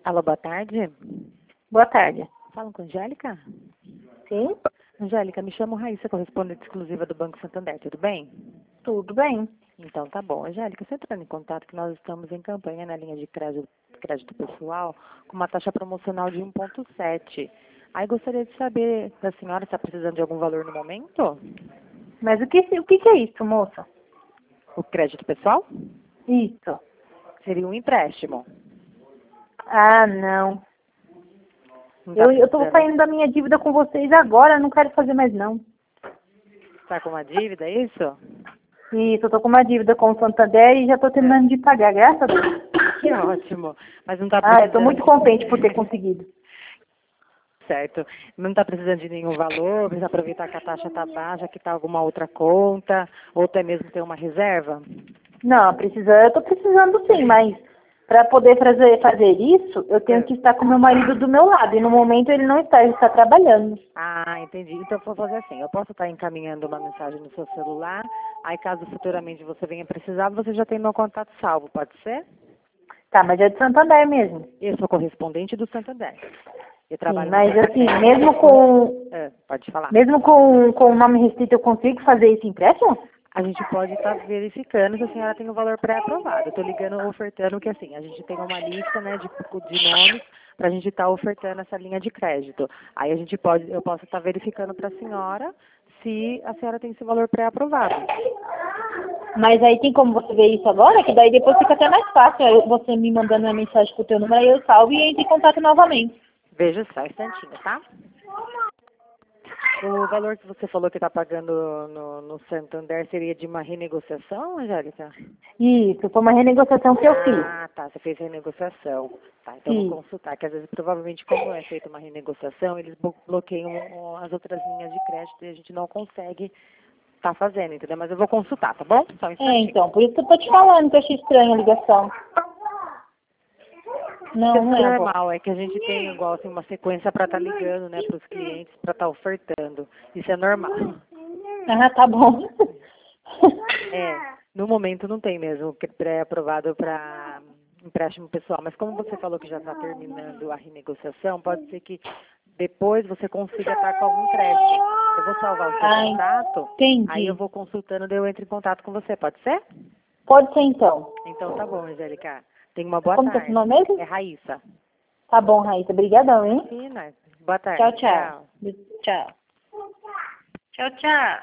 Alô, boa tarde. Boa tarde. Falam com a Angélica? Sim? Angélica, me chamo Raíssa, correspondente exclusiva do Banco Santander, tudo bem? Tudo bem. Então tá bom. Angélica, você entrando em contato que nós estamos em campanha na linha de crédito pessoal com uma taxa promocional de 1,7. Aí gostaria de saber se a senhora está precisando de algum valor no momento? Mas o que é isso, moça? O crédito pessoal? Isso. Seria um empréstimo. Ah, não. Não tá Eu tô precisando. saindo da minha dívida com vocês agora, não quero fazer mais não. Tá com uma dívida, é isso? Isso, eu tô com uma dívida com o Santander e já tô terminando de pagar, graças a Deus. Que ótimo. Mas não está Ah, eu tô precisando. muito contente por ter conseguido. Certo. Não está precisando de nenhum valor, precisa aproveitar que a taxa está baixa, que está alguma outra conta, ou até mesmo ter uma reserva? Não, eu tô precisando sim, mas para poder fazer isso, eu tenho que estar com meu marido do meu lado. E no momento ele não está, ele está trabalhando. Ah, entendi. Então, eu vou fazer assim, eu posso estar encaminhando uma mensagem no seu celular, aí caso futuramente você venha precisar, você já tem meu contato salvo, pode ser? Tá, mas é de Santander mesmo. Eu sou correspondente do Santander. Eu Sim, trabalho mas no assim, Santander. Pode falar. mesmo com o nome restrito, eu consigo fazer esse empréstimo? A gente pode estar verificando se a senhora tem o valor pré-aprovado. Eu estou ligando, ofertando que assim, a gente tem uma lista, né, de nomes para a gente estar ofertando essa linha de crédito. Aí eu posso estar verificando para a senhora se a senhora tem esse valor pré-aprovado. Mas aí tem como você ver isso agora? Que daí depois fica até mais fácil você me mandando uma mensagem com o teu número, aí eu salvo e entro em contato novamente. Veja só, um instantinho, tá? O valor que você falou que está pagando no Santander seria de uma renegociação, Angélica? Isso, foi uma renegociação que eu fiz. Ah, tá, você fez renegociação. Tá, então eu vou Isso. consultar, que às vezes provavelmente como é feita uma renegociação, eles bloqueiam as outras linhas de crédito e a gente não consegue estar fazendo, entendeu? Mas eu vou consultar, tá bom? Só um instantinho. Então, por isso que eu tô te falando que eu achei estranha a ligação. Não, Isso não é é, avó. normal, é que a gente tem igual assim, uma sequência para estar ligando, né, para os clientes, para estar ofertando. Isso é normal. Ah, tá bom. No momento não tem mesmo pré-aprovado para empréstimo pessoal, mas como você falou que já está terminando a renegociação, pode ser que depois você consiga estar com algum crédito. Eu vou salvar o seu contato, Entendi. aí eu vou consultando, daí eu entro em contato com você, pode ser? Pode ser então. Então tá bom, Angélica. Tenha uma boa Como que é seu tarde. nome mesmo? É Raíssa. Tá bom, Raíssa. Obrigadão, hein? Imagina. Boa tarde. Tchau, tchau. Tchau. Tchau, tchau.